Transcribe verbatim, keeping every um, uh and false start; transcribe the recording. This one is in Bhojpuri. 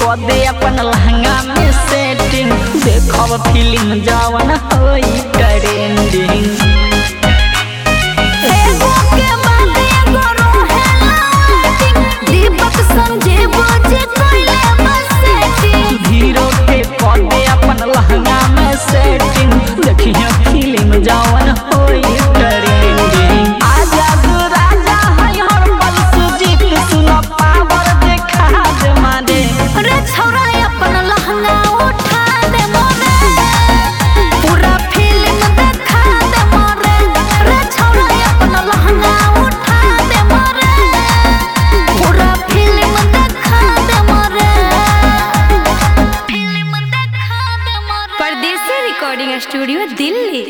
दे अपन लहंगा में सेटिंग, देखब फिल्म जवन होई ट्रेंडिंग। एगो के बाद एगो रोहेला वेटिंग, दीपक संजीव जी कोइले बस सेटिंग। हीरो के दे अपन लहंगा में सेटिंग, देखिए फिल्म जवन होई ट्रेंडिंग। आजाद राजा है हर पल सुजीत, सुनो पावर देखा दे मारे। रे छौरा अपन लहंगा उठा दे मोरे, पूरा फिल्म देखा दे मोरे। रे छौरा अपन लहंगा उठा दे मोरे, पूरा फिल्म देखा दे मोरे, फिल्म देखा दे मोरे। परदेसी रिकॉर्डिंग स्टूडियो दिल्ली।